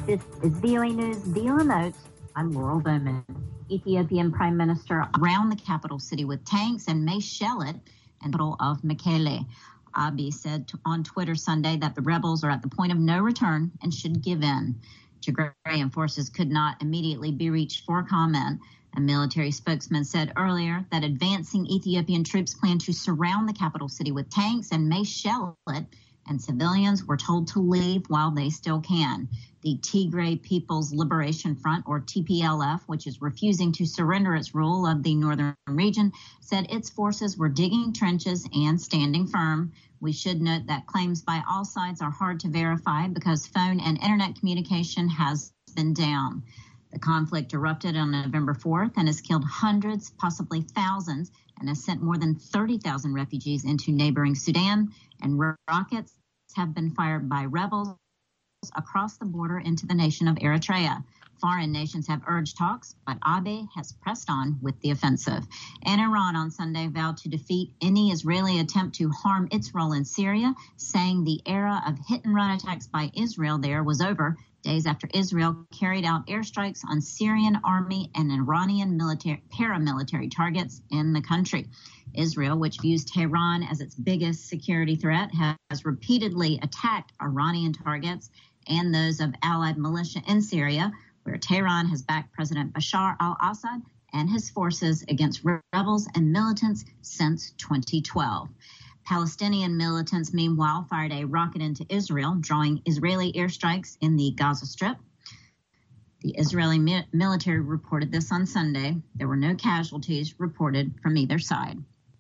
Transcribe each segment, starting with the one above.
This is VOA News via remote. I'm Laurel Bowman. Ethiopian Prime Minister around the capital city with tanks and may shell it, and capital of Mekele. Abiy said on Twitter Sunday that the rebels are at the point of no return and should give in. Tigrayan forces could not immediately be reached for comment. A military spokesman said earlier that advancing Ethiopian troops plan to surround the capital city with tanks and may shell it, and civilians were told to leave while they still can. The Tigray People's Liberation Front, or TPLF, which is refusing to surrender its rule of the northern region, said its forces were digging trenches and standing firm. We should note that claims by all sides are hard to verify because phone and internet communication has been down. The conflict erupted on November 4th and has killed hundreds, possibly thousands, and has sent more than 30,000 refugees into neighboring Sudan, and rockets have been fired by rebels across the border into the nation of Eritrea. Foreign nations have urged talks, but Abiy has pressed on with the offensive. And Iran on Sunday vowed to defeat any Israeli attempt to harm its role in Syria, saying the era of hit-and-run attacks by Israel there was over, days after Israel carried out airstrikes on Syrian army and Iranian paramilitary targets in the country. Israel, which views Tehran as its biggest security threat, has repeatedly attacked Iranian targets and those of allied militia in Syria, where Tehran has backed President Bashar al-Assad and his forces against rebels and militants since 2012. Palestinian militants, meanwhile, fired a rocket into Israel, drawing Israeli airstrikes in the Gaza Strip. The Israeli military reported this on Sunday. There were no casualties reported from either side.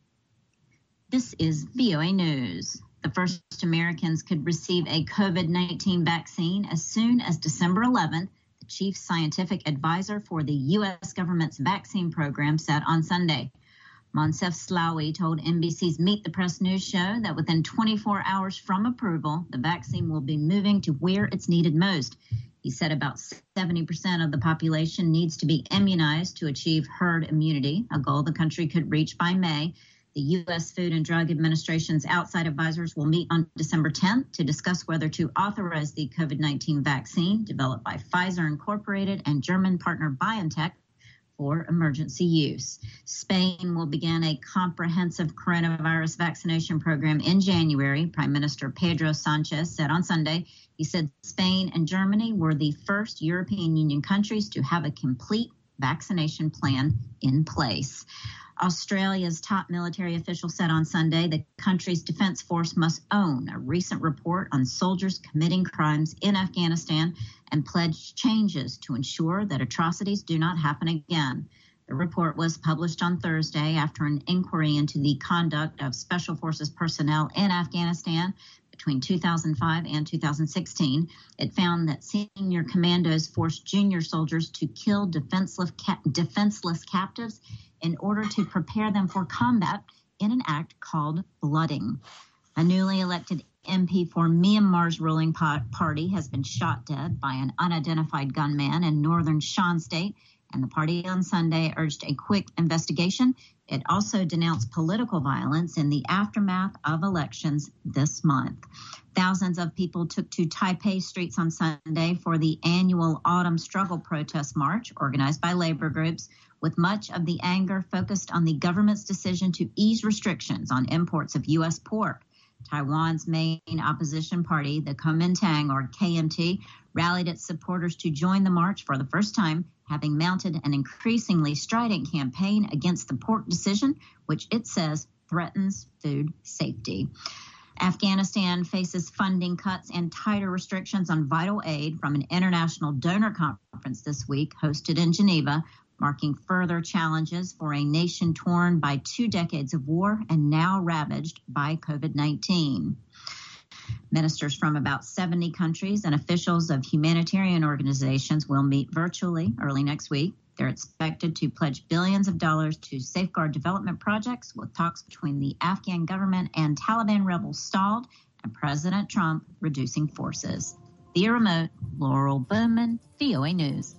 This is VOA News. The first Americans could receive a COVID-19 vaccine as soon as December 11th, the chief scientific advisor for the U.S. government's vaccine program said on Sunday. Moncef Slaoui told NBC's Meet the Press News show that within 24 hours from approval, the vaccine will be moving to where it's needed most. He said about 70% of the population needs to be immunized to achieve herd immunity, a goal the country could reach by May. The U.S. Food and Drug Administration's outside advisors will meet on December 10th to discuss whether to authorize the COVID-19 vaccine developed by Pfizer Incorporated and German partner BioNTech for emergency use. Spain will begin a comprehensive coronavirus vaccination program in January, Prime Minister Pedro Sanchez said on Sunday. He said Spain and Germany were the first European Union countries to have a complete vaccination plan in place. Australia's top military official said on Sunday the country's defense force must own a recent report on soldiers committing crimes in Afghanistan and pledged changes to ensure that atrocities do not happen again. The report was published on Thursday after an inquiry into the conduct of Special Forces personnel in Afghanistan between 2005 and 2016. It found that senior commandos forced junior soldiers to kill defenseless captives in order to prepare them for combat in an act called blooding. A newly elected MP for Myanmar's ruling party has been shot dead by an unidentified gunman in northern Shan State, and the party on Sunday urged a quick investigation. It also denounced political violence in the aftermath of elections this month. Thousands of people took to Taipei streets on Sunday for the annual Autumn Struggle protest march organized by labor groups, with much of the anger focused on the government's decision to ease restrictions on imports of U.S. pork. Taiwan's main opposition party, the Kuomintang, or KMT, rallied its supporters to join the march for the first time, having mounted an increasingly strident campaign against the pork decision, which it says threatens food safety. Afghanistan faces funding cuts and tighter restrictions on vital aid from an international donor conference this week hosted in Geneva, marking further challenges for a nation torn by 2 decades of war and now ravaged by COVID-19. Ministers from about 70 countries and officials of humanitarian organizations will meet virtually early next week. They're expected to pledge billions of dollars to safeguard development projects, with talks between the Afghan government and Taliban rebels stalled and President Trump reducing forces. Via remote, Laurel Bowman, VOA News.